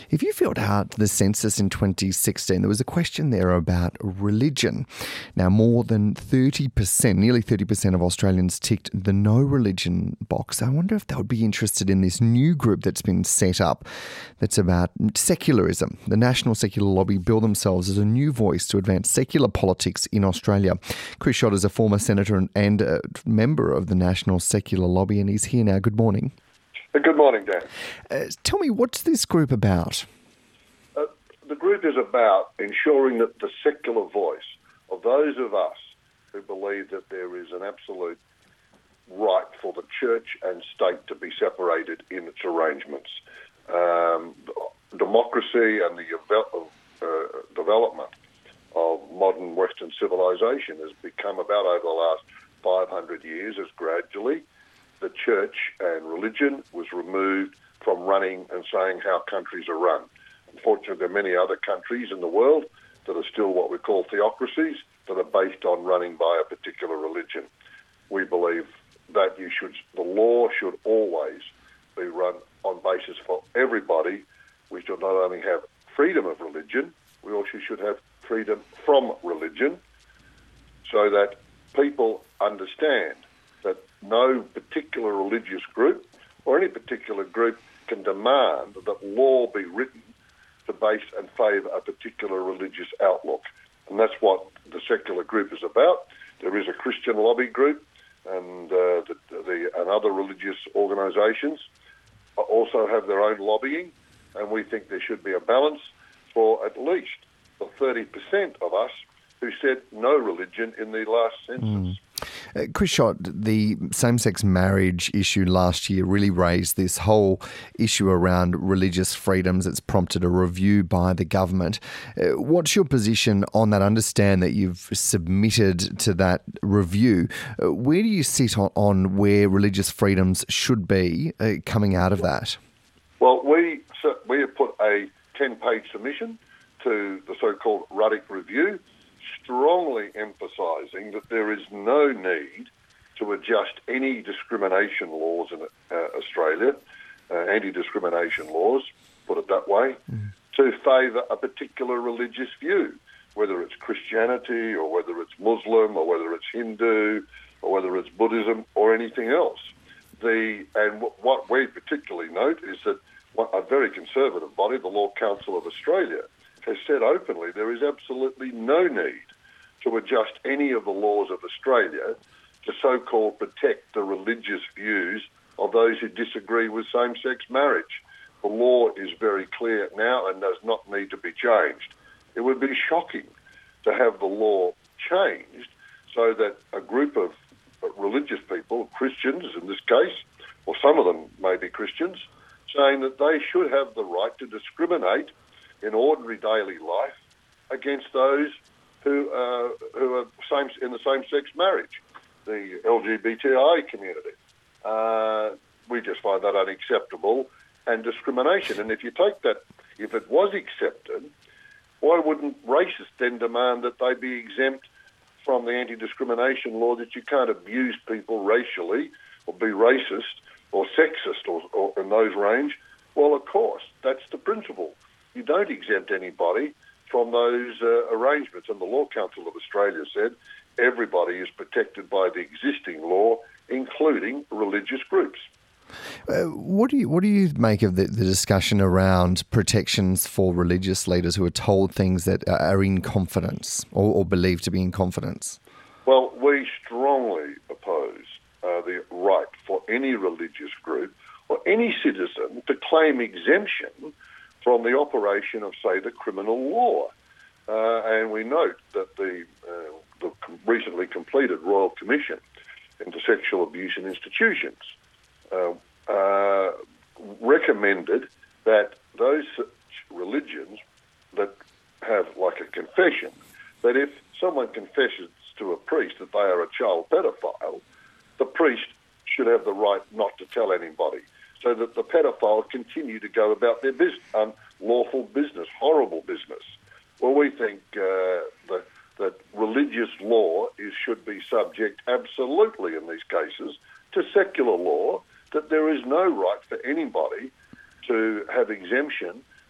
If you filled out the census in 2016, there was a question there about religion. Now, more than 30%, nearly 30% of Australians ticked the no religion box. I wonder if they would be interested in this new group that's been set up that's about secularism. The National Secular Lobby bill themselves as a new voice to advance secular politics in Australia. Chris Schott is a former senator and a member of the National Secular Lobby, and he's here now. Good morning. Good morning, Dan. Tell me, what's this group about? The group is about ensuring that the secular voice of those of us who believe that there is an absolute right for the church and state to be separated in its arrangements. Democracy and the development of modern Western civilization has become about over the last 500 years as gradually the church and religion was removed from running and saying how countries are run. Unfortunately, there are many other countries in the world that are still what we call theocracies that are based on running by a particular religion. We believe that the law should always be run on basis for everybody. We should not only have freedom of religion, we also should have freedom from religion, so that people understand that no particular religious group or any particular group can demand that law be written to base and favour a particular religious outlook. And that's what the secular group is about. There is a Christian lobby group, and and other religious organisations also have their own lobbying, and we think there should be a balance for at least the 30% of us who said no religion in the last census. Chris Schott, the same-sex marriage issue last year really raised this whole issue around religious freedoms. It's prompted a review by the government. What's your position on that? I understand that you've submitted to that review. Where do you sit on where religious freedoms should be coming out of that? Well, we have put a 10-page submission to the so-called Ruddock Review, strongly emphasising that there is no need to adjust any discrimination laws in Australia, anti-discrimination laws, put it that way, to favour a particular religious view, whether it's Christianity or whether it's Muslim or whether it's Hindu or whether it's Buddhism or anything else. What we particularly note is that a very conservative body, the Law Council of Australia, has said openly there is absolutely no need to adjust any of the laws of Australia to so-called protect the religious views of those who disagree with same-sex marriage. The law is very clear now and does not need to be changed. It would be shocking to have the law changed so that a group of religious people, Christians in this case, or some of them may be Christians, saying that they should have the right to discriminate in ordinary daily life against those who are in the same-sex marriage, the LGBTI community. We just find that unacceptable and discrimination. And if you take that, if it was accepted, why wouldn't racists then demand that they be exempt from the anti-discrimination law, that you can't abuse people racially or be racist or sexist or in those range? Well, of course, that's the principle. You don't exempt anybody from those arrangements. And the Law Council of Australia said everybody is protected by the existing law, including religious groups. What do you make of the discussion around protections for religious leaders who are told things that are in confidence or believed to be in confidence? Well, we strongly oppose the right for any religious group or any citizen to claim exemption from the operation of, say, the criminal law. And we note that the recently completed Royal Commission into Sexual Abuse in Institutions recommended that those religions that have like a confession, that if someone confesses to a priest that they are a child pedophile, the priest should have the right not to tell anybody, so that the pedophile continue to go about their unlawful business, horrible business. Well, we think that religious law should be subject absolutely in these cases to secular law, that there is no right for anybody to have exemption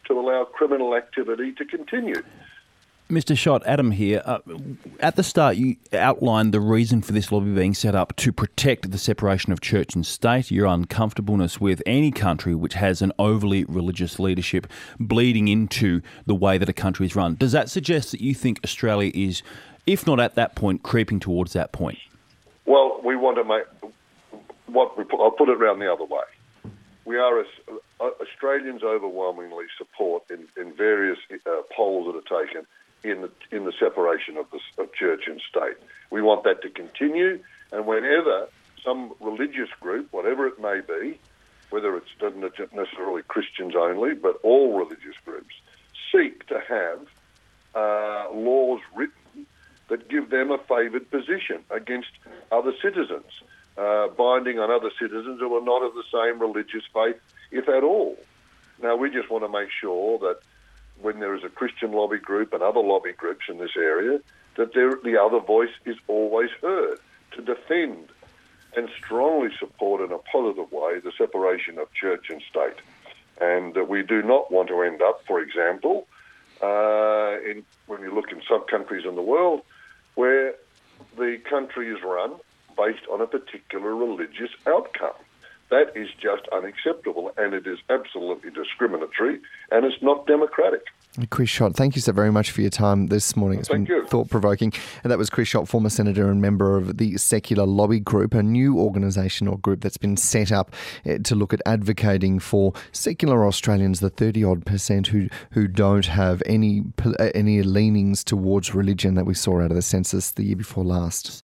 to allow criminal activity to continue. Mr. Schott, Adam here. At the start, you outlined the reason for this lobby being set up to protect the separation of church and state, your uncomfortableness with any country which has an overly religious leadership bleeding into the way that a country is run. Does that suggest that you think Australia is, if not at that point, creeping towards that point? Well, we want to make I'll put it around the other way. We are Australians overwhelmingly support in various polls that are taken in the separation of church and state. We want that to continue, and whenever some religious group, whatever it may be, whether it's not necessarily Christians only, but all religious groups, seek to have laws written that give them a favoured position against other citizens, binding on other citizens who are not of the same religious faith, if at all. Now, we just want to make sure that when there is a Christian lobby group and other lobby groups in this area, that the other voice is always heard to defend and strongly support in a positive way the separation of church and state. And we do not want to end up, for example, when you look in some countries in the world, where the country is run based on a particular religious outcome. That is just unacceptable, and it is absolutely discriminatory, and it's not democratic. Chris Schott, thank you so very much for your time this morning. It's been thought-provoking. And that was Chris Schott, former Senator and member of the Secular Lobby Group, a new organisation or group that's been set up to look at advocating for secular Australians, the 30-odd% who don't have any leanings towards religion that we saw out of the census the year before last.